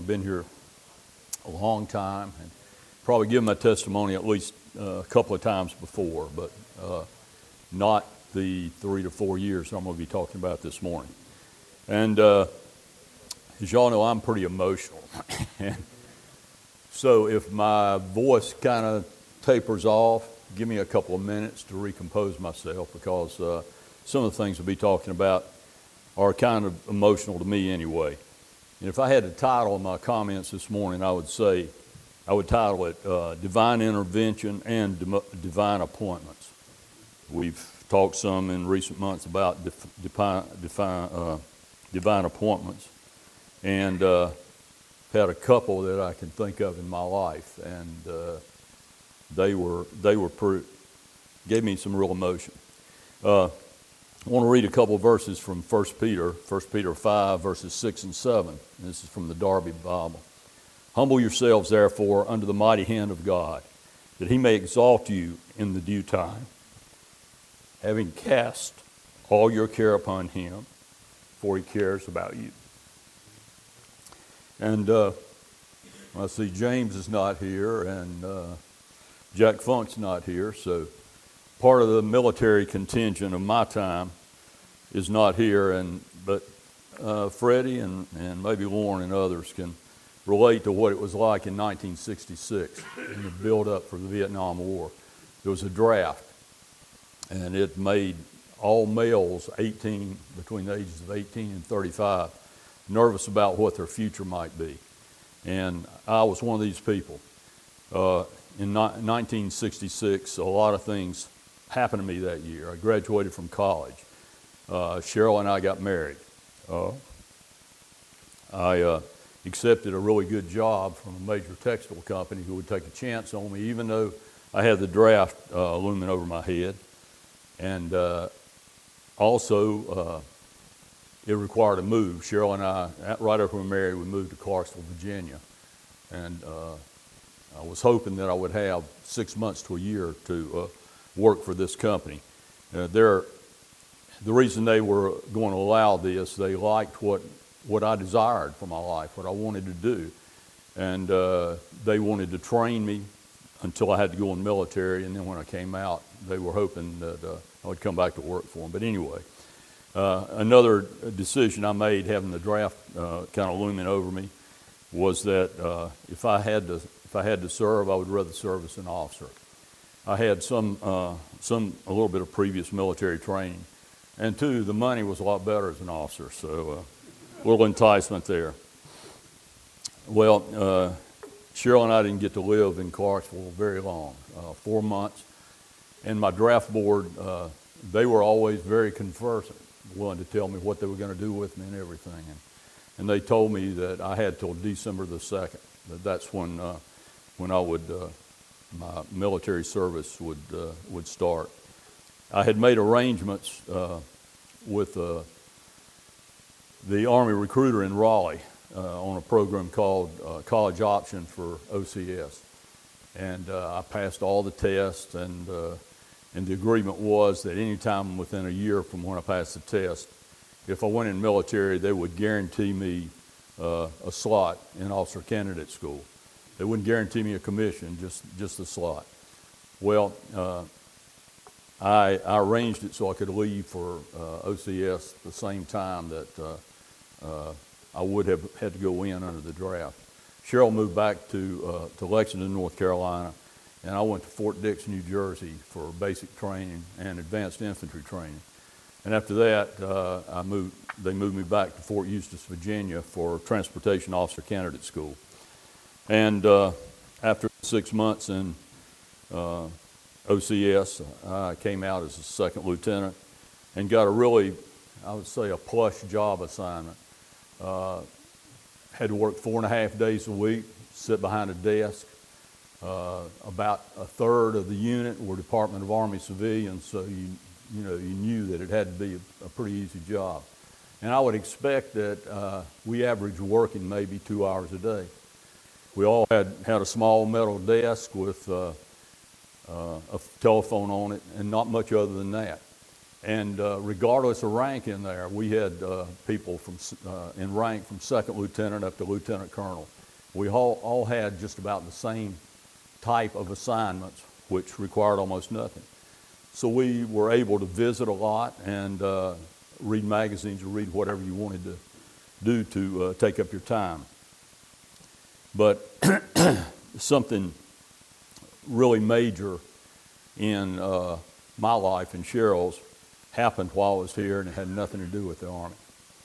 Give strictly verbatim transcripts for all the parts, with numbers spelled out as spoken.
I've been here a long time and probably given my testimony at least uh, a couple of times before, but uh, not the three to four years I'm going to be talking about this morning. And uh, as y'all know, I'm pretty emotional. And so if my voice kind of tapers off, give me a couple of minutes to recompose myself, because uh, some of the things we'll be talking about are kind of emotional to me anyway. And if I had to title my comments this morning, I would say, I would title it uh, Divine Intervention and Divine Appointments. We've talked some in recent months about def- define, define, uh, divine appointments, and uh, had a couple that I can think of in my life, and uh, they were they were pre- gave me some real emotion. Uh, I want to read a couple verses from First Peter, First Peter five, verses six and seven. This is from the Darby Bible. Humble yourselves, therefore, under the mighty hand of God, that he may exalt you in the due time, having cast all your care upon him, for he cares about you. And uh, I see James is not here, and uh, Jack Funk's not here, so part of the military contingent of my time is not here, and but uh, Freddie and, and maybe Lauren and others can relate to what it was like in nineteen sixty-six in the build-up for the Vietnam War. There was a draft, and it made all males eighteen, between the ages of eighteen and thirty-five, nervous about what their future might be. And I was one of these people. Uh, in ni- nineteen sixty-six, a lot of things happened to me that year. I graduated from college. Uh, Cheryl and I got married. Uh, I uh, accepted a really good job from a major textile company who would take a chance on me, even though I had the draft uh, looming over my head. And uh, also, uh, it required a move. Cheryl and I, right after we were married, we moved to Clarksville, Virginia. And uh, I was hoping that I would have six months to a year to uh, work for this company. Uh, they're, the reason they were going to allow this, they liked what, what I desired for my life, what I wanted to do. And uh, they wanted to train me until I had to go in the military, and then when I came out, they were hoping that uh, I would come back to work for them. But anyway, uh, another decision I made, having the draft uh, kind of looming over me, was that uh, if I had to if I had to serve, I would rather serve as an officer. I had some uh, some a little bit of previous military training, and two, the money was a lot better as an officer, so uh, a little enticement there. Well, uh, Cheryl and I didn't get to live in Clarksville very long, uh, four months. And my draft board, uh, they were always very conversant, willing to tell me what they were going to do with me and everything. And, and they told me that I had till December the second, that that's when uh, when I would, uh, my military service would uh, would start. I had made arrangements uh, with uh, the Army recruiter in Raleigh uh, on a program called uh, College Option for O C S. And uh, I passed all the tests, and uh, and the agreement was that any time within a year from when I passed the test, if I went in military, they would guarantee me uh, a slot in officer candidate school. They wouldn't guarantee me a commission, just just a slot. Well, uh, I, I arranged it so I could leave for uh, O C S the same time that uh, uh, I would have had to go in under the draft. Cheryl moved back to uh, to Lexington, North Carolina, and I went to Fort Dix, New Jersey for basic training and advanced infantry training. And after that, uh, I moved. They moved me back to Fort Eustis, Virginia for transportation officer candidate school. And uh, after six months in uh, O C S, I came out as a second lieutenant and got a really, I would say, a plush job assignment. Uh, had to work four and a half days a week, sit behind a desk. Uh, about a third of the unit were Department of Army civilians, so you you know you knew that it had to be a, a pretty easy job. And I would expect that uh, we averaged working maybe two hours a day. We all had, had a small metal desk with uh, uh, a telephone on it, and not much other than that. And uh, regardless of rank in there, we had uh, people from uh, in rank from second lieutenant up to lieutenant colonel. We all, all had just about the same type of assignments, which required almost nothing. So we were able to visit a lot and uh, read magazines or read whatever you wanted to do to uh, take up your time. But something really major in uh, my life and Cheryl's happened while I was here, and it had nothing to do with the Army.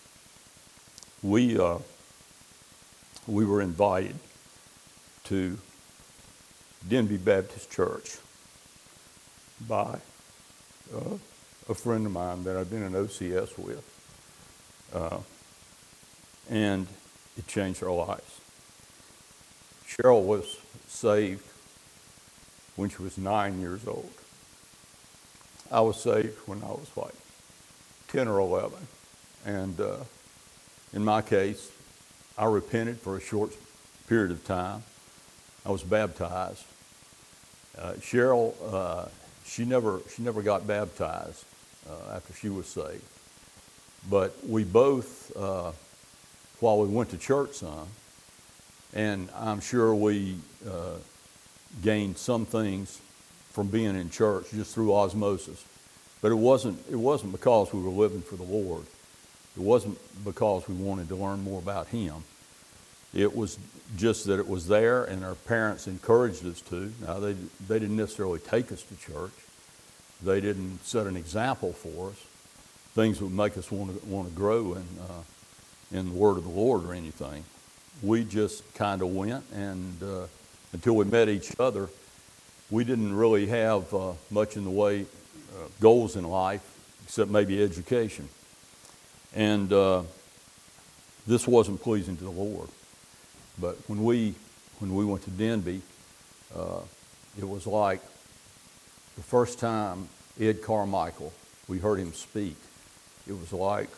We uh, we were invited to Denby Baptist Church by uh, a friend of mine that I've been in O C S with, uh, and it changed our lives. Cheryl was saved when she was nine years old. I was saved when I was like ten or eleven. And uh, in my case, I repented for a short period of time. I was baptized. Uh, Cheryl, uh, she never she never got baptized uh, after she was saved. But we both, uh, while we went to church some, and I'm sure we uh, gained some things from being in church just through osmosis. But it wasn't it wasn't because we were living for the Lord. It wasn't because we wanted to learn more about Him. It was just that it was there, and our parents encouraged us to. Now, they they didn't necessarily take us to church. They didn't set an example for us, things that would make us want to want to grow in uh, in the Word of the Lord or anything. We just kind of went, and uh, until we met each other, we didn't really have uh, much in the way uh, goals in life, except maybe education. And uh, this wasn't pleasing to the Lord. But when we when we went to Denby, uh, it was like the first time Ed Carmichael, we heard him speak. It was like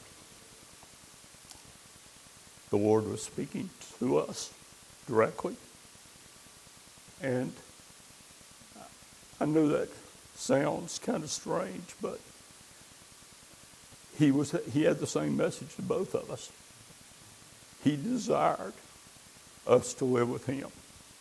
the Lord was speaking to us directly. And I know that sounds kind of strange, but he was he had the same message to both of us. He desired us to live with Him.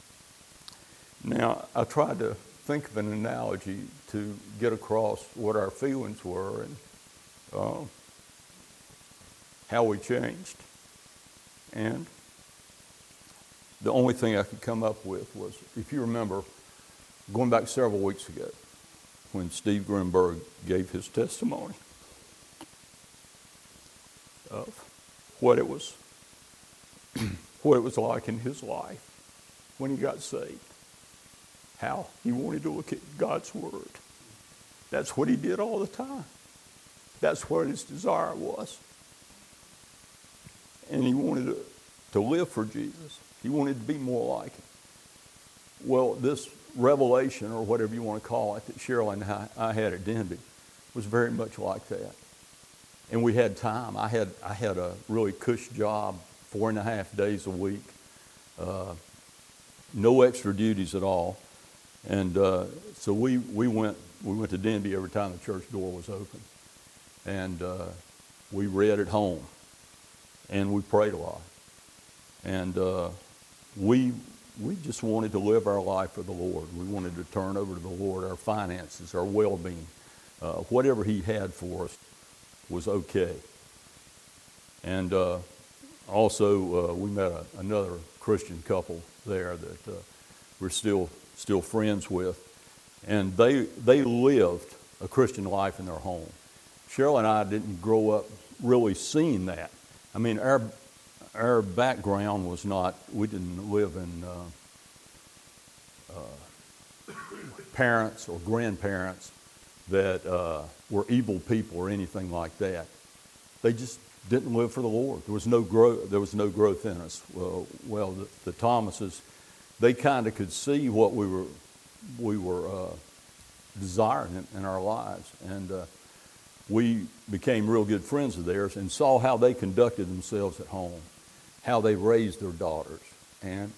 Now, I tried to think of an analogy to get across what our feelings were and uh, how we changed. And the only thing I could come up with was, if you remember, going back several weeks ago, when Steve Grimberg gave his testimony of what it was, what it was like in his life when he got saved, how he wanted to look at God's Word. That's what he did all the time. That's what his desire was. And he wanted to, to live for Jesus. He wanted to be more like him. Well, this revelation, or whatever you want to call it, that Cheryl and I, I had at Denby was very much like that. And we had time. I had I had a really cush job, four and a half days a week, uh, no extra duties at all. And uh, so we, we went we went to Denby every time the church door was open. And uh, we read at home. And we prayed a lot. And uh, we we just wanted to live our life for the Lord. We wanted to turn over to the Lord our finances, our well-being. Uh, whatever He had for us was okay. And uh, also uh, we met a, another Christian couple there that uh, we're still still friends with. And they they lived a Christian life in their home. Cheryl and I didn't grow up really seeing that. I mean, our our background was not, we didn't live in uh, uh, parents or grandparents that uh, were evil people or anything like that. They just didn't live for the Lord. There was no growth. There was no growth in us. Well, well, the, the Thomases, they kind of could see what we were we were uh, desiring in, in our lives, and uh, we became real good friends of theirs and saw how they conducted themselves at home, how they raised their daughters, and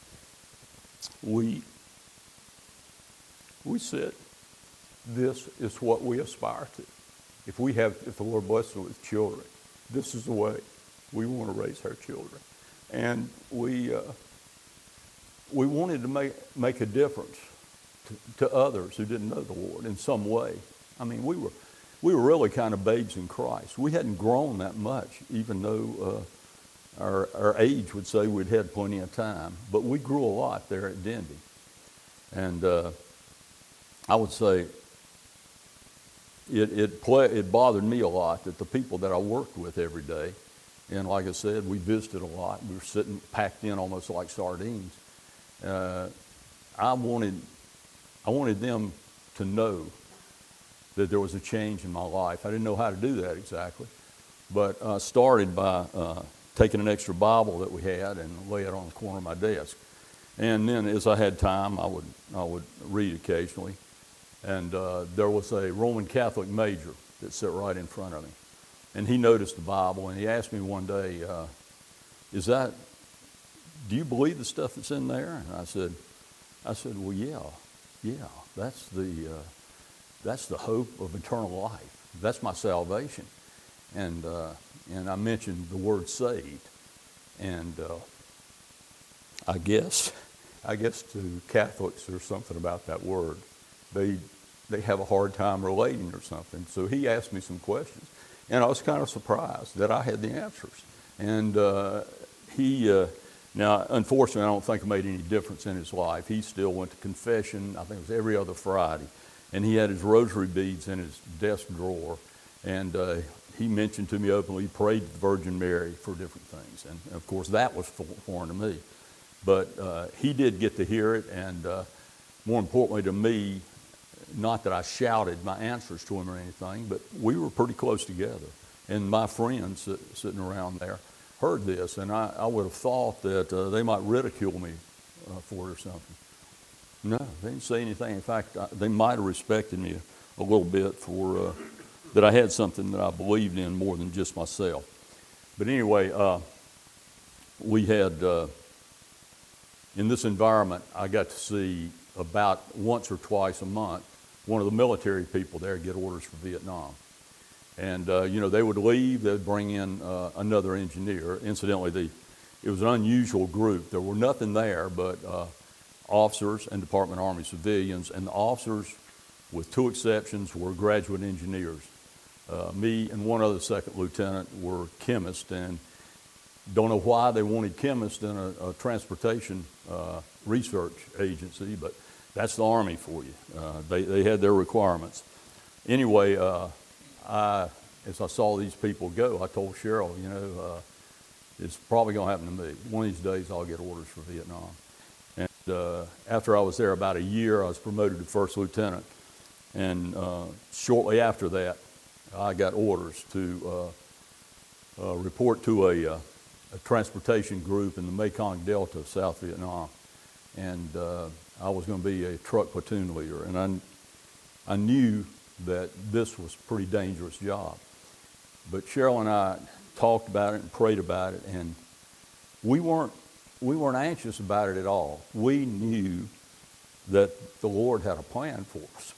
we we said, this is what we aspire to. if we have, if the Lord blesses us with children, this is the way we want to raise our children. And we uh, we wanted to make make a difference to, to others who didn't know the Lord in some way. I mean, we were we were really kind of babes in Christ. We hadn't grown that much, even though uh, our our age would say we'd had plenty of time. But we grew a lot there at Denby, and uh, I would say it it play, it bothered me a lot that the people that I worked with every day, and like I said, we visited a lot. We were sitting packed in almost like sardines. Uh, I wanted, I wanted them to know that there was a change in my life. I didn't know how to do that exactly, but I started by uh, taking an extra Bible that we had and lay it on the corner of my desk. And then as I had time, I would, I would read occasionally. And uh, there was a Roman Catholic major that sat right in front of me. And he noticed the Bible, and he asked me one day, uh, is that, do you believe the stuff that's in there? And I said, I said, well, yeah, yeah, that's the, uh, that's the hope of eternal life. That's my salvation. And, uh, and I mentioned the word saved. And uh, I guess, I guess to Catholics there's something about that word. They, they have a hard time relating or something. So he asked me some questions. And I was kind of surprised that I had the answers. And uh, he, uh, now, unfortunately, I don't think it made any difference in his life. He still went to confession, I think it was every other Friday. And he had his rosary beads in his desk drawer. And uh, he mentioned to me openly, he prayed to the Virgin Mary for different things. And, of course, that was foreign to me. But uh, he did get to hear it. And uh, more importantly to me, not that I shouted my answers to him or anything, but we were pretty close together. And my friends sit, sitting around there heard this, and I, I would have thought that uh, they might ridicule me uh, for it or something. No, they didn't say anything. In fact, I, they might have respected me a, a little bit for uh, that I had something that I believed in more than just myself. But anyway, uh, we had, uh, in this environment, I got to see about once or twice a month one of the military people there get orders for Vietnam. And, uh, you know, they would leave, they'd bring in uh, another engineer. Incidentally, the, it was an unusual group. There were nothing there but uh, officers and Department of Army civilians, and the officers, with two exceptions, were graduate engineers. Uh, me and one other second lieutenant were chemists, and don't know why they wanted chemists in a, a transportation uh, research agency, but that's the Army for you. Uh, they, they had their requirements. Anyway, uh, I, as I saw these people go, I told Cheryl, you know, uh, it's probably going to happen to me. One of these days I'll get orders for Vietnam. And uh, after I was there about a year, I was promoted to first lieutenant. And uh, shortly after that, I got orders to uh, uh, report to a, uh, a transportation group in the Mekong Delta of South Vietnam. And uh, I was going to be a truck platoon leader. And I, I knew that this was a pretty dangerous job. But Cheryl and I talked about it and prayed about it, and we weren't, we weren't anxious about it at all. We knew that the Lord had a plan for us.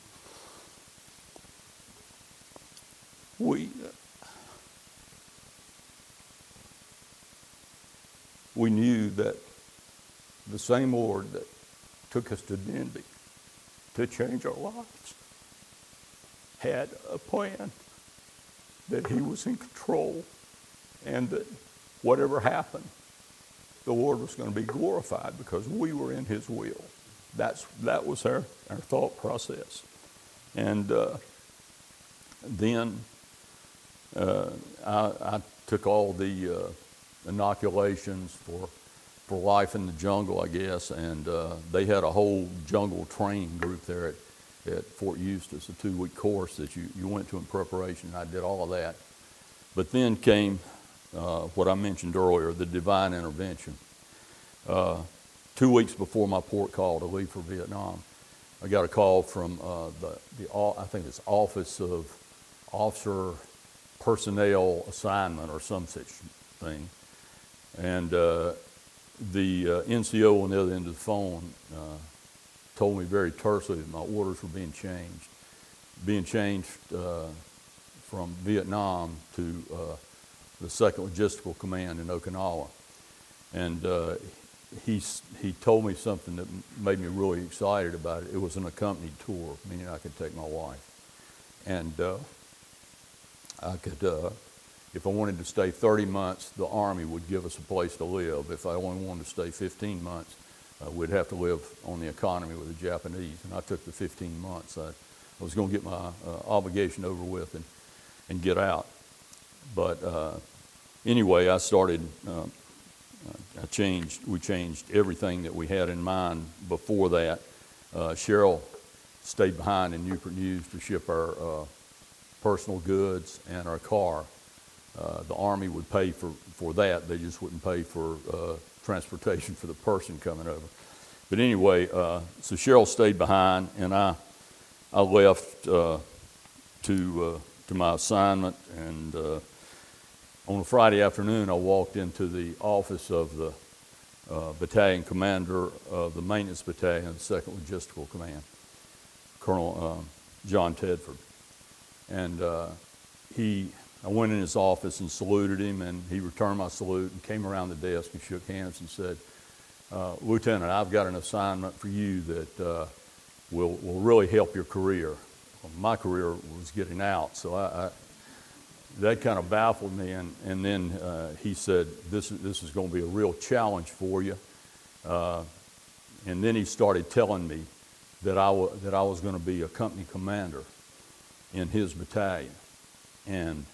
We, we knew that the same Lord that took us to Denby to change our lives had a plan, that he was in control, and that whatever happened, the Lord was going to be glorified because we were in his will. That's, that was our, our thought process. And uh, then uh, I, I took all the uh, inoculations for, for life in the jungle, I guess, and uh, they had a whole jungle training group there at at Fort Eustis, a two-week course that you, you went to in preparation. I did all of that. But then came uh, what I mentioned earlier, the divine intervention. Uh, two weeks before my port call to leave for Vietnam, I got a call from uh, the, the, I think it's Office of Officer Personnel Assignment or some such thing. And uh, the uh, N C O on the other end of the phone uh, told me very tersely that my orders were being changed. Being changed uh, from Vietnam to uh, the second Logistical Command in Okinawa. And uh, he, he told me something that made me really excited about it. It was an accompanied tour, meaning I could take my wife. And uh, I could, uh, if I wanted to stay thirty months, the Army would give us a place to live. If I only wanted to stay fifteen months, uh, we'd have to live on the economy with the Japanese. And I took the fifteen months. I, I was going to get my uh, obligation over with and, and get out. But uh, anyway, I started, uh, I changed, we changed everything that we had in mind before that. Uh, Cheryl stayed behind in Newport News to ship our uh, personal goods and our car. Uh, the Army would pay for, for that. They just wouldn't pay for uh, transportation for the person coming over. But anyway, uh, so Cheryl stayed behind, and I I left uh, to uh, to my assignment. And uh, on a Friday afternoon, I walked into the office of the uh, battalion commander of the maintenance battalion, the second Logistical Command, Colonel uh, John Tedford. And uh, he, I went in his office and saluted him, and he returned my salute and came around the desk and shook hands and said, uh, Lieutenant, I've got an assignment for you that uh, will, will really help your career. Well, my career was getting out, so I, I, that kind of baffled me. And, and then uh, he said, this, this is going to be a real challenge for you. Uh, and then he started telling me that I, w- that I was going to be a company commander in his battalion. And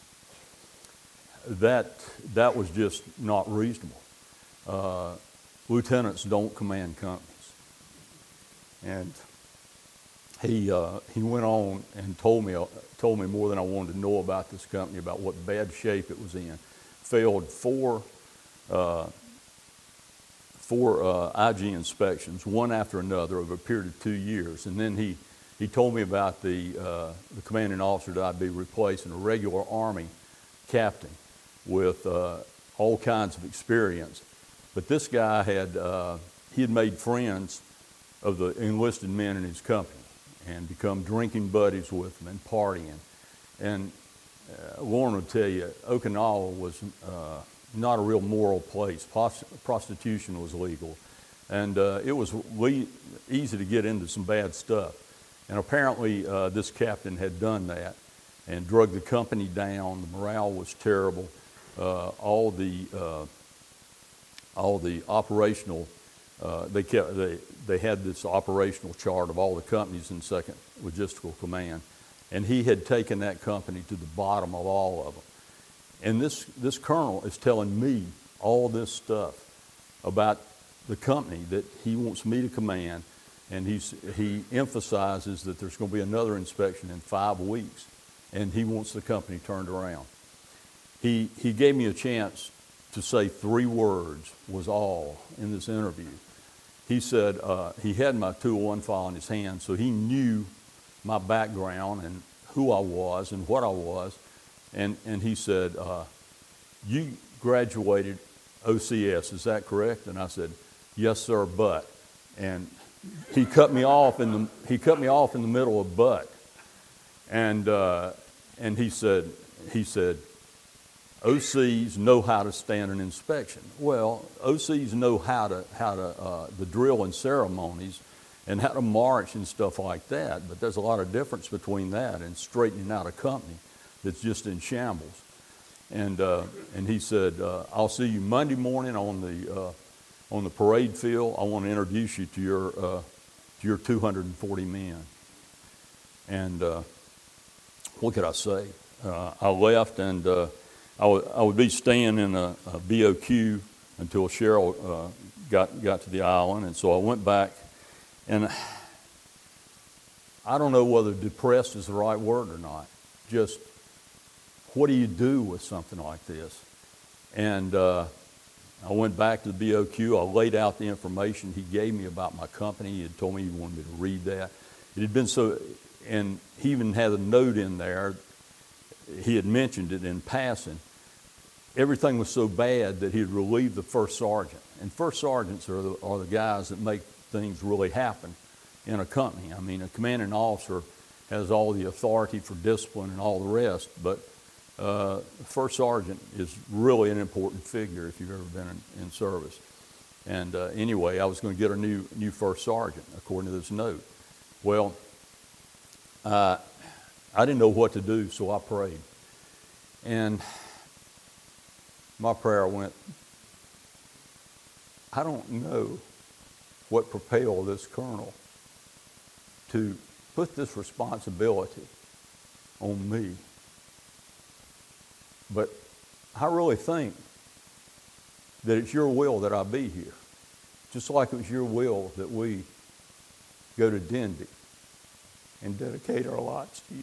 that, that was just not reasonable. Uh, lieutenants don't command companies. And he, uh, he went on and told me, told me more than I wanted to know about this company, about what bad shape it was in. Failed four, uh, four uh, I G inspections, one after another, over a period of two years. And then he He told me about the, uh, the commanding officer that I'd be replacing, a regular Army captain with uh, all kinds of experience. But this guy had, uh, he had made friends of the enlisted men in his company and become drinking buddies with them and partying. And uh, Warren would tell you, Okinawa was uh, not a real moral place. Prost- prostitution was legal. And uh, it was le- easy to get into some bad stuff. And apparently uh, this captain had done that and drug the company down. The morale was terrible. Uh, all the uh, all the operational, uh, they kept they they had this operational chart of all the companies in Second Logistical Command, and he had taken that company to the bottom of all of them. And this this colonel is telling me all this stuff about the company that he wants me to command. And he's, he emphasizes that there's going to be another inspection in five weeks, and he wants the company turned around. He, he gave me a chance to say three words was all in this interview. He said uh, he had my two oh one file in his hand, so he knew my background and who I was and what I was. And, and he said, uh, you graduated O C S, is that correct? And I said, yes, sir, but. And he cut me off in the he cut me off in the middle of but, and uh, and he said he said, O Cs know how to stand an inspection. Well, O Cs know how to how to uh, the drill and ceremonies, and how to march and stuff like that. But there's a lot of difference between that and straightening out a company that's just in shambles. And uh, and he said, uh, I'll see you Monday morning on the. Uh, On the parade field. I want to introduce you to your uh, to your two hundred forty men. And uh, what could I say? Uh, I left, and uh, I, w- I would be staying in a, a B O Q until Cheryl uh, got got to the island, and so I went back. And I don't know whether depressed is the right word or not. Just what do you do with something like this? And uh, I went back to the B O Q. I laid out the information he gave me about my company. He had told me he wanted me to read that. It had been so, and he even had a note in there. He had mentioned it in passing. Everything was so bad that he had relieved the first sergeant. And first sergeants are the, are the guys that make things really happen in a company. I mean, a commanding officer has all the authority for discipline and all the rest, but uh, first sergeant is really an important figure if you've ever been in, in service. And uh, anyway, I was going to get a new new first sergeant according to this note. Well, uh, I didn't know what to do, so I prayed. And my prayer went, I don't know what propelled this colonel to put this responsibility on me. But I really think that it's your will that I be here. Just like it was your will that we go to Denby and dedicate our lives to you.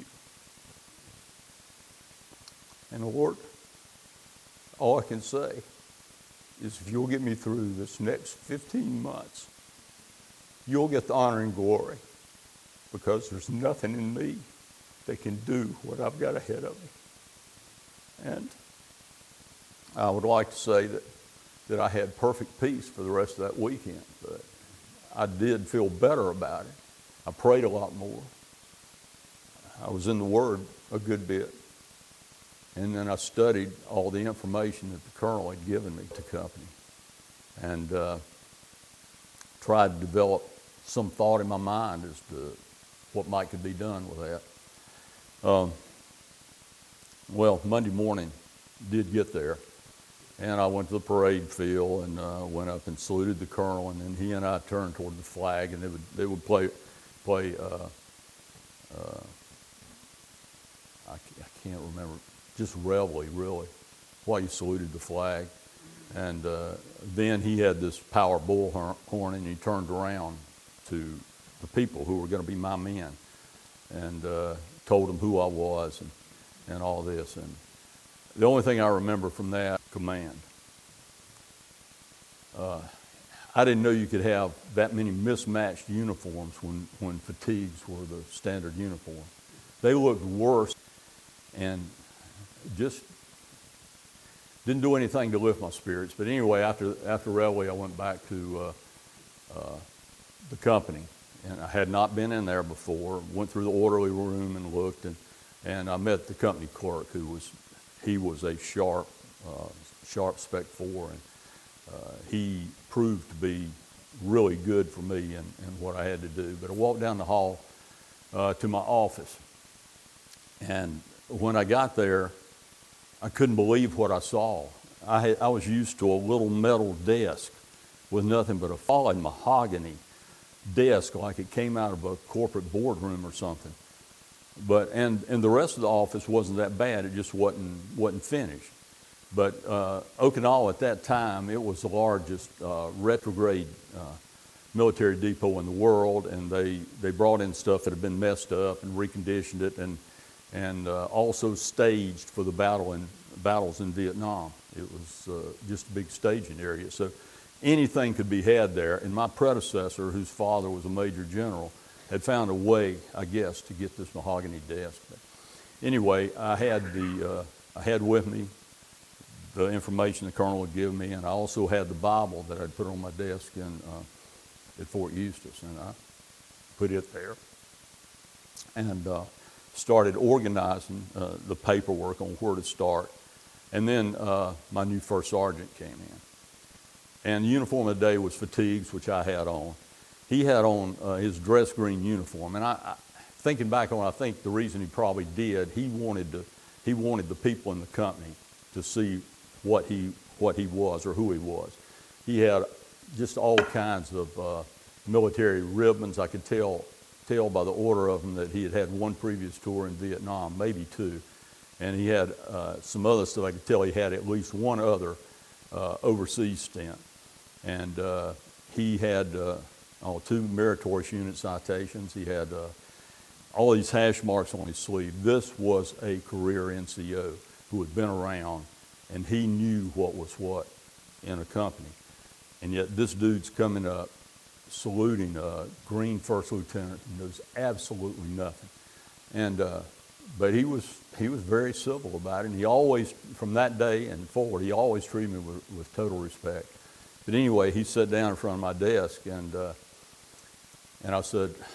And Lord, all I can say is if you'll get me through this next fifteen months, you'll get the honor and glory, because there's nothing in me that can do what I've got ahead of me. And I would like to say that, that I had perfect peace for the rest of that weekend, but I did feel better about it. I prayed a lot more. I was in the Word a good bit. And then I studied all the information that the colonel had given me to company, and uh, tried to develop some thought in my mind as to what might could be done with that. Um, well, Monday morning did get there, and I went to the parade field and uh, went up and saluted the colonel, and then he and I turned toward the flag, and they would they would play play. Uh, uh, I, I can't remember. Just reveille, really, while you saluted the flag. And uh, then he had this power bullhorn, and he turned around to the people who were going to be my men, and uh, told them who I was and, and all this. And the only thing I remember from that, command. Uh, I didn't know you could have that many mismatched uniforms when, when fatigues were the standard uniform. They looked worse, and just didn't do anything to lift my spirits. But anyway, after after Reveille, I went back to uh, uh, the company, and I had not been in there before. Went through the orderly room and looked, and and I met the company clerk, who was he was a sharp uh, sharp spec four, and uh, he proved to be really good for me and, and what I had to do. But I walked down the hall uh, to my office, and when I got there, I couldn't believe what I saw. I, had, I was used to a little metal desk with nothing but a fallen mahogany desk, like it came out of a corporate boardroom or something. But and and the rest of the office wasn't that bad. It just wasn't wasn't finished. But uh, Okinawa at that time, it was the largest uh, retrograde uh, military depot in the world, and they they brought in stuff that had been messed up and reconditioned it, and. and uh, also staged for the battle in, battles in Vietnam. It was uh, just a big staging area. So anything could be had there. And my predecessor, whose father was a major general, had found a way, I guess, to get this mahogany desk. But anyway, I had, the, uh, I had with me the information the colonel had given me, and I also had the Bible that I'd put on my desk in, uh, at Fort Eustis, and I put it there. And uh, started organizing uh, the paperwork on where to start. And then uh, my new first sergeant came in. And the uniform of the day was fatigues, which I had on. He had on uh, his dress green uniform. And I, I, thinking back on it, I think the reason he probably did, he wanted to, he wanted the people in the company to see what he, what he was or who he was. He had just all kinds of uh, military ribbons. I could tell tell by the order of them that he had had one previous tour in Vietnam, maybe two. And he had uh, some other stuff. I could tell he had at least one other uh, overseas stint. And uh, he had uh, oh, two meritorious unit citations. He had uh, all these hash marks on his sleeve. This was a career N C O who had been around, and he knew what was what in a company. And yet this dude's coming up saluting a green first lieutenant who knows absolutely nothing. And uh, but he was he was very civil about it, and he always, from that day and forward, he always treated me with, with total respect. But anyway, he sat down in front of my desk, and uh, and I said,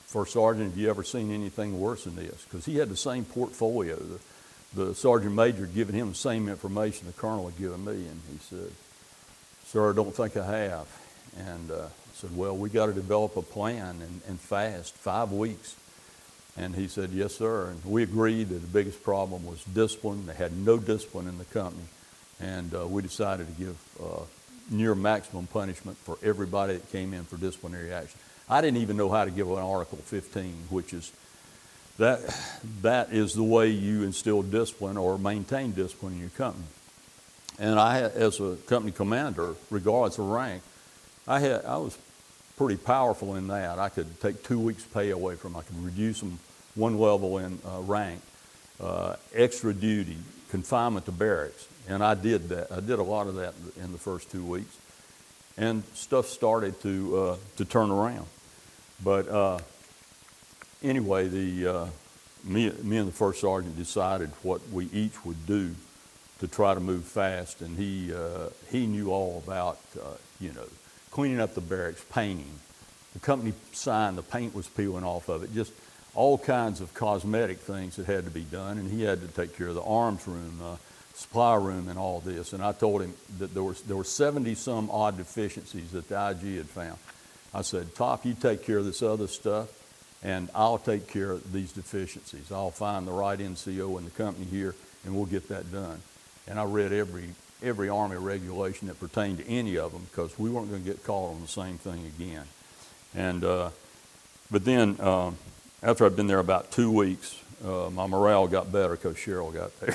First Sergeant, have you ever seen anything worse than this? Because he had the same portfolio. The, the Sergeant Major had given him the same information the Colonel had given me, and he said, "Sir, I don't think I have." And uh, I said, "Well, we got to develop a plan and, and fast, five weeks." And he said, "Yes, sir." And we agreed that the biggest problem was discipline. They had no discipline in the company. And uh, we decided to give uh, near maximum punishment for everybody that came in for disciplinary action. I didn't even know how to give an Article fifteen, which is, that, that is the way you instill discipline or maintain discipline in your company. And I, as a company commander, regardless of rank, I had I was pretty powerful in that. I could take two weeks' pay away from them. I could reduce them one level in uh, rank, uh, extra duty, confinement to barracks. And I did that. I did a lot of that in the first two weeks. And stuff started to uh, to turn around. But uh, anyway, the uh, me, me and the first sergeant decided what we each would do to try to move fast. And he uh, he knew all about, uh, you know, cleaning up the barracks, painting. The company sign, the paint was peeling off of it, just all kinds of cosmetic things that had to be done. And he had to take care of the arms room, uh, supply room, and all this. And I told him that there was there were seventy some odd deficiencies that the I G had found. I said, "Top, you take care of this other stuff, and I'll take care of these deficiencies. I'll find the right N C O in the company here, and we'll get that done." And I read every every Army regulation that pertained to any of them, because we weren't going to get caught on the same thing again. And uh, but then um, after I'd been there about two weeks, uh, my morale got better because Cheryl got there.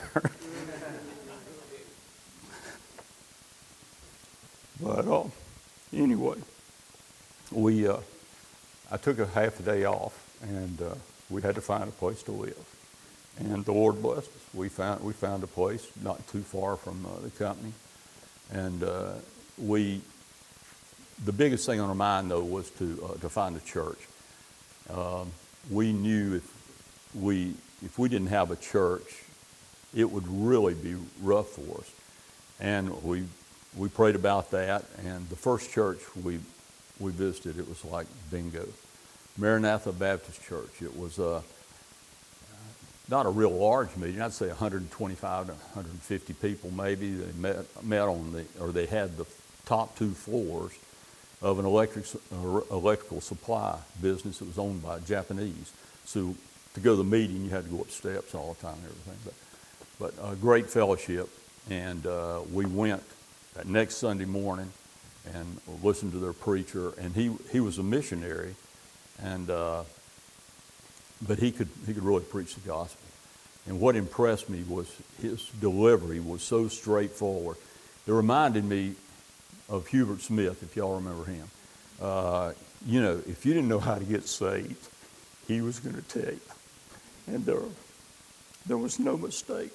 But uh, anyway, we uh, I took a half a day off, and uh, we had to find a place to live. And the Lord blessed us. We found we found a place not too far from uh, the company, and uh, we. The biggest thing on our mind, though, was to uh, to find a church. Um, we knew if we if we didn't have a church, it would really be rough for us, and we we prayed about that. And the first church we we visited, it was like bingo, Maranatha Baptist Church. It was a uh, not a real large meeting. I'd say one hundred twenty-five to one hundred fifty people maybe. They met met on the or they had the top two floors of an electric uh, electrical supply business that was owned by Japanese. So to go to the meeting, you had to go up steps all the time and everything. But but a great fellowship, and uh, we went that next Sunday morning and listened to their preacher. And he he was a missionary, and uh, but he could he could really preach the gospel. And what impressed me was his delivery was so straightforward. It reminded me of Hubert Smith, if y'all remember him. Uh, you know, if you didn't know how to get saved, he was going to tell you. And there, there was no mistake.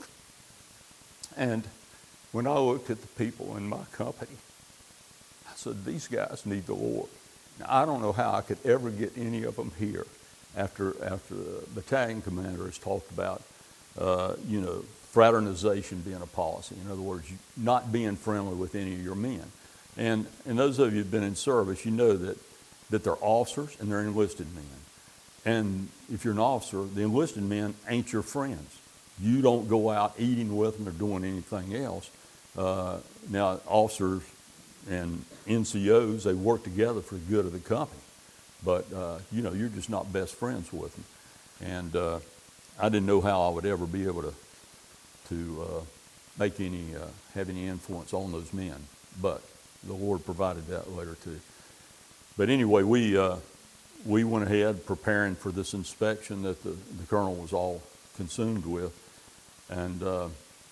And when I looked at the people in my company, I said, these guys need the Lord. Now, I don't know how I could ever get any of them here after, after the battalion commander has talked about, uh, you know, fraternization being a policy. In other words, not being friendly with any of your men. And, and those of you who've been in service, you know that, that they're officers and they're enlisted men. And if you're an officer, the enlisted men ain't your friends. You don't go out eating with them or doing anything else. Uh, now, officers and N C Os, they work together for the good of the company. But, uh, you know, you're just not best friends with them. And uh, I didn't know how I would ever be able to, to uh, make any, uh, have any influence on those men. But the Lord provided that later too. But anyway, we uh, we went ahead preparing for this inspection that the, the colonel was all consumed with. And uh,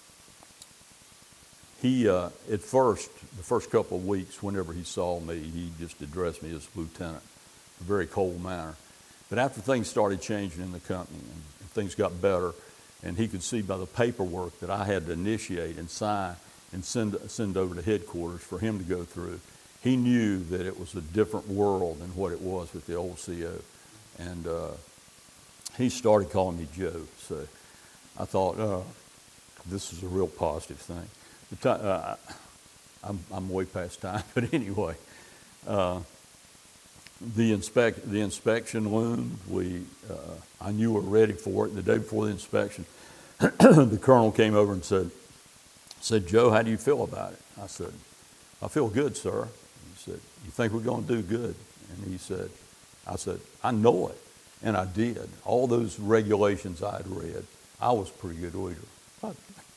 he, uh, at first, the first couple of weeks, whenever he saw me, he just addressed me as lieutenant, in a very cold manner. But after things started changing in the company and, and things got better, and he could see by the paperwork that I had to initiate and sign and send send over to headquarters for him to go through, he knew that it was a different world than what it was with the old C O. And uh, he started calling me Joe. So I thought, oh, this is a real positive thing. The time, uh, I'm, I'm way past time, but anyway. Uh, the inspect the inspection loomed. We uh, I knew we were ready for it. The day before the inspection, the colonel came over and said, said, Joe, how do you feel about it? I said, I feel good, sir. He said, you think we're going to do good? And he said, I said, I know it. And I did. All those regulations I had read, I was a pretty good leader. But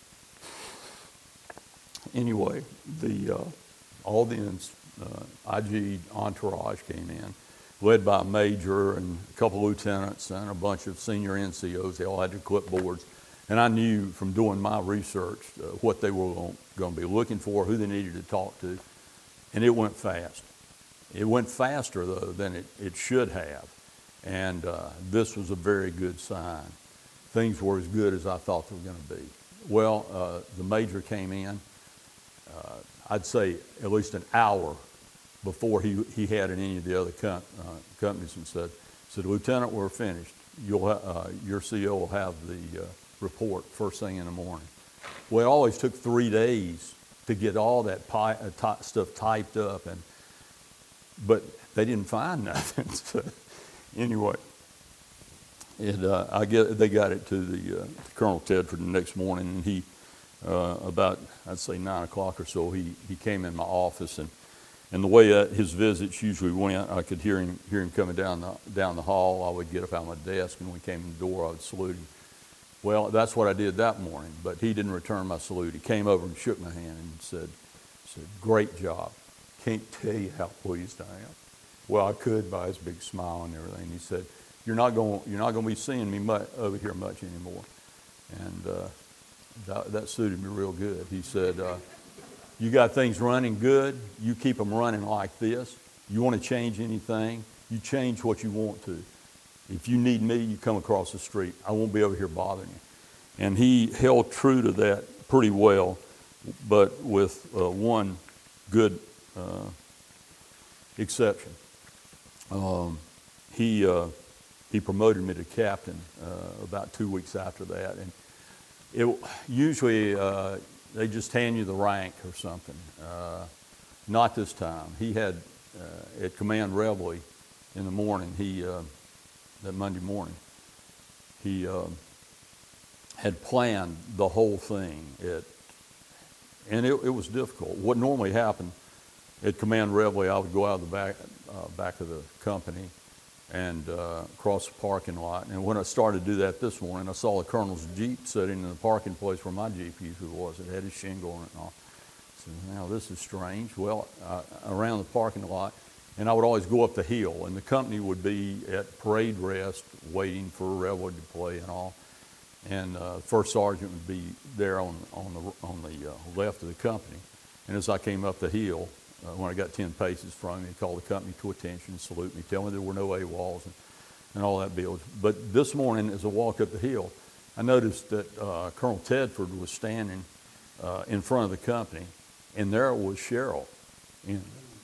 anyway, the uh, all the uh, I G entourage came in, led by a major and a couple lieutenants and a bunch of senior N C Os. They all had their clipboards. And I knew from doing my research uh, what they were going to be looking for, who they needed to talk to. And it went fast. It went faster, though, than it, it should have. And uh, this was a very good sign. Things were as good as I thought they were going to be. Well, uh, the major came in, uh, I'd say at least an hour before he, he had in any of the other com- uh, companies and said, said, Lieutenant, we're finished. You'll ha- uh, your C O will have the uh, report first thing in the morning. Well, it always took three days to get all that pi- uh, ty- stuff typed up, and but they didn't find nothing. So anyway, it, uh, I get they got it to the uh, Colonel Tedford the next morning, and he uh, about I'd say nine o'clock or so he he came in my office, and and the way that his visits usually went, I could hear him hear him coming down the down the hall. I would get up out of my desk, and when he came in the door, I would salute him. Well, that's what I did that morning, but he didn't return my salute. He came over and shook my hand and said, said, great job. Can't tell you how pleased I am. Well, I could by his big smile and everything. He said, you're not going you're not going to be seeing me much, over here much anymore. And uh, that, that suited me real good. He said, uh, you got things running good. You keep them running like this. You want to change anything, you change what you want to. If you need me, you come across the street. I won't be over here bothering you. And he held true to that pretty well, but with uh, one good uh, exception. Um, he uh, he promoted me to captain uh, about two weeks after that, and it usually uh, they just hand you the rank or something. Uh, not this time. He had uh, at Command Reveille in the morning. He uh, that Monday morning, he uh, had planned the whole thing. It, and it, it was difficult. What normally happened at Command Reveille, I would go out of the back, uh, back of the company and uh, cross the parking lot. And when I started to do that this morning, I saw the colonel's Jeep sitting in the parking place where my Jeep usually was. It had his shingle on it and all. I said, now this is strange. Well, uh, around the parking lot, and I would always go up the hill, and the company would be at parade rest waiting for Reveille to play and all. And uh, first sergeant would be there on, on the, on the uh, left of the company. And as I came up the hill, uh, when I got ten paces from him, he called the company to attention, salute me, tell me there were no AWOLs and, and all that bills. But this morning, as I walked up the hill, I noticed that uh, Colonel Tedford was standing uh, in front of the company, and there was Cheryl. And,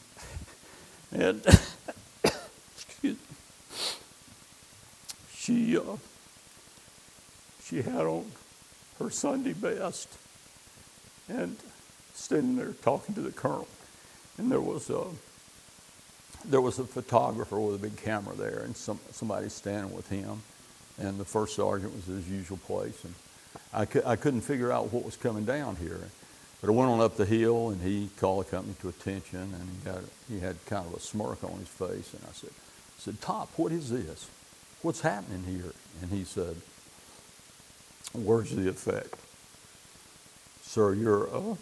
and excuse me, she, uh, she had on her Sunday best and standing there talking to the colonel. And there was a, there was a photographer with a big camera there, and some, somebody standing with him. And the first sergeant was at his usual place. And I, cu- I couldn't figure out what was coming down here. But I went on up the hill, and he called the company to attention, and he, got, he had kind of a smirk on his face. And I said, I said, Top, what is this? What's happening here? And he said, words to the effect, sir, you're uh,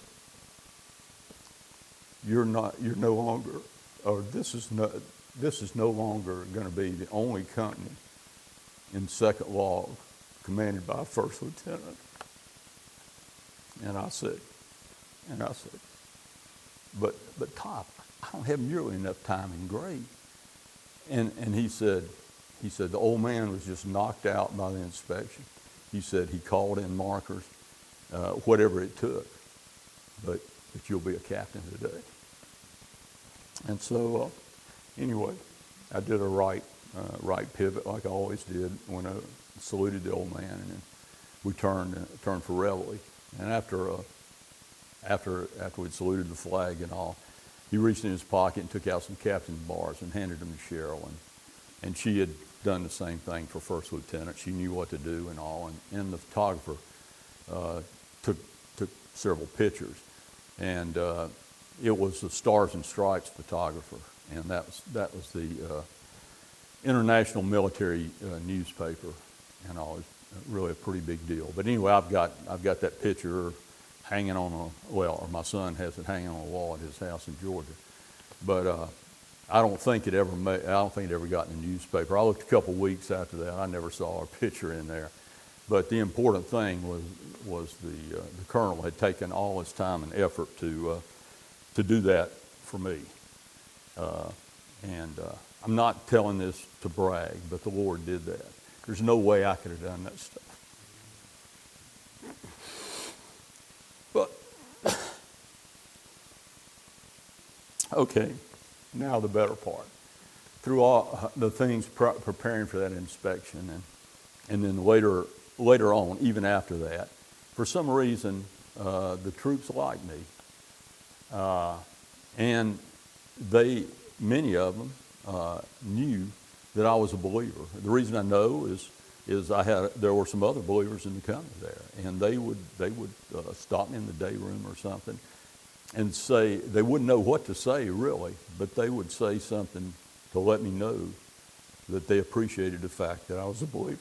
you're not you're no longer, or this is no this is no longer going to be the only company in second log commanded by a first lieutenant. And I said, and I said, but but Top, I don't have nearly enough time in grade. And and he said, he said the old man was just knocked out by the inspection. He said he called in markers, uh, whatever it took, but, but you'll be a captain today. And so, uh, anyway, I did a right, uh, right pivot like I always did when I saluted the old man, and then we turned uh, turned for Reveille. And after uh, after after we'd saluted the flag and all, he reached in his pocket and took out some captain's bars and handed them to Cheryl. And, and she had done the same thing for first lieutenant. She knew what to do and all. And, and the photographer uh, took, took several pictures. And uh, it was the Stars and Stripes photographer. And that was, that was the uh, international military uh, newspaper and all. It was really a pretty big deal. But anyway, I've got, I've got that picture hanging on a, well, or my son has it hanging on a wall at his house in Georgia. But uh, I don't think it ever made, I don't think it ever got in the newspaper. I looked a couple weeks after that. I never saw our picture in there. But the important thing was was the uh, the colonel had taken all his time and effort to uh, to do that for me. Uh, and uh, I'm not telling this to brag, but the Lord did that. There's no way I could have done that stuff. But okay, now the better part. Through all the things pre- preparing for that inspection, and and then later later on, even after that, for some reason, uh, the troops liked me, uh, and they many of them uh, knew that I was a believer. The reason I know is is I had there were some other believers in the company there, and they would they would uh, stop me in the day room or something, and say they wouldn't know what to say really, but they would say something to let me know that they appreciated the fact that I was a believer.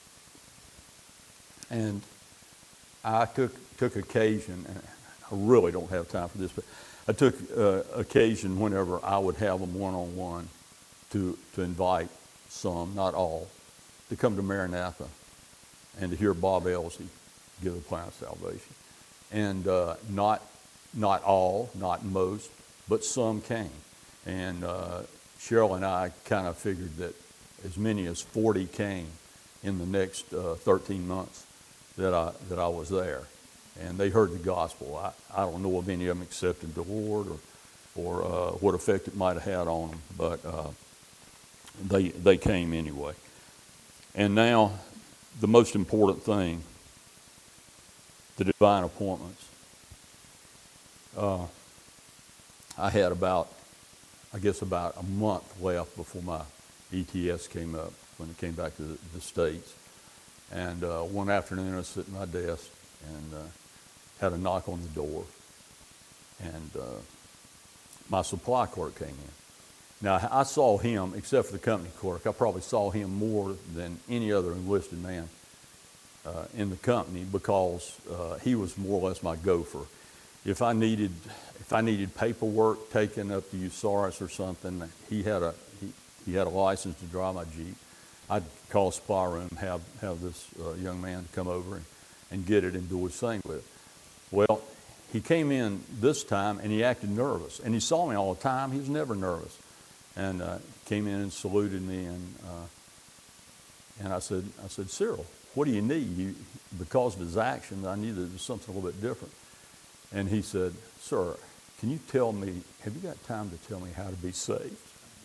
And I took took occasion, and I really don't have time for this, but I took uh, occasion whenever I would have them one-on-one to to invite some, not all, to come to Maranatha and to hear Bob Elsey give the plan of salvation. And uh, not not all, not most, but some came. And uh, Cheryl and I kind of figured that as many as forty came in the next uh, thirteen months that I that I was there. And they heard the gospel. I, I don't know if any of them accepted the Lord or or uh, what effect it might have had on them, but uh, they they came anyway. And now, the most important thing, the divine appointments. Uh, I had about, I guess about a month left before my E T S came up, when it came back to the, the States. And uh, one afternoon I was sitting at my desk and uh, had a knock on the door. And uh, my supply clerk came in. Now, I saw him, except for the company clerk, I probably saw him more than any other enlisted man uh, in the company, because uh, he was more or less my gopher. If I needed, if I needed paperwork taken up to U S A R S or something, he had a he, he had a license to drive my Jeep. I'd call a supply room, have have this uh, young man come over and, and get it and do his thing with it. Well, he came in this time and he acted nervous, and he saw me all the time. He was never nervous. And uh, came in and saluted me, and uh, and I said, I said, Cyril, what do you need? You, because of his actions, I knew there was something a little bit different. And he said, sir, can you tell me, have you got time to tell me how to be saved?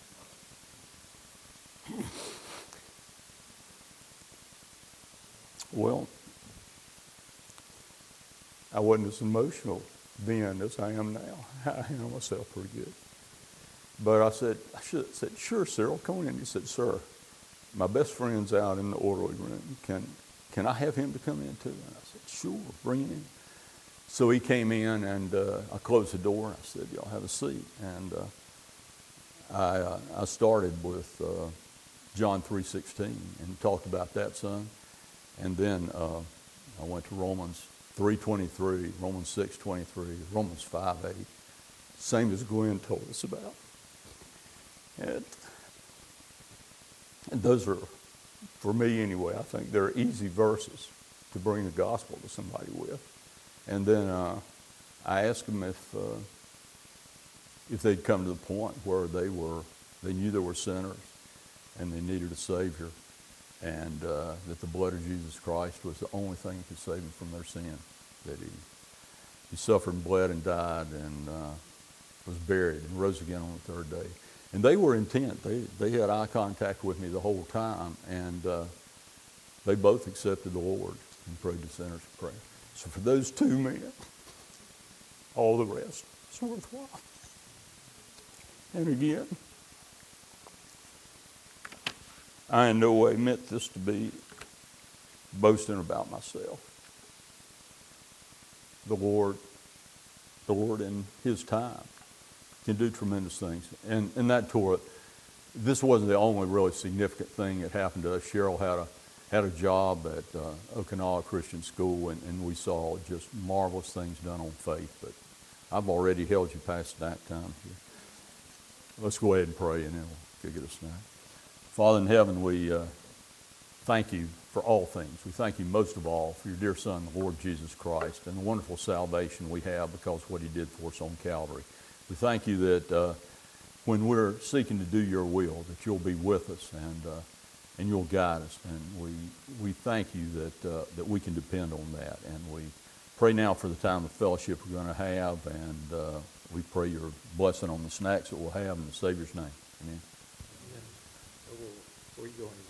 Well, I wasn't as emotional then as I am now. I handle myself pretty good. But I said, I should have said, sure, Cyril, come on in. He said, sir, my best friend's out in the orderly room. Can can I have him to come in too? And I said, sure, bring him in. So he came in, and uh, I closed the door. I said, y'all have a seat. And uh, I uh, I started with uh, John three sixteen and talked about that son. And then uh, I went to Romans three twenty-three, Romans six twenty-three, Romans five eight, same as Glenn told us about. And, and those are, for me anyway, I think they're easy verses to bring the gospel to somebody with. And then uh, I asked them if uh, if they'd come to the point where they were, they knew they were sinners and they needed a Savior, and uh, that the blood of Jesus Christ was the only thing that could save them from their sin. That he he suffered and bled and died and uh, was buried and rose again on the third day. And they were intent. They they had eye contact with me the whole time, and uh, they both accepted the Lord and prayed the sinner's prayer. So for those two men, all the rest is worthwhile. And again, I in no way meant this to be boasting about myself. The Lord, the Lord in His time can do tremendous things. And, and that tour, this wasn't the only really significant thing that happened to us. Cheryl had a had a job at uh, Okinawa Christian School, and, and we saw just marvelous things done on faith. But I've already held you past that time here. Let's go ahead and pray, and then we'll get us now. Father in heaven, we uh, thank you for all things. We thank you most of all for your dear Son, the Lord Jesus Christ, and the wonderful salvation we have because of what He did for us on Calvary. We thank you that uh, when we're seeking to do your will, that you'll be with us and uh, and you'll guide us. And we we thank you that uh, that we can depend on that. And we pray now for the time of fellowship we're going to have, and uh, we pray your blessing on the snacks that we'll have in the Savior's name. Amen. Amen. Where are you going?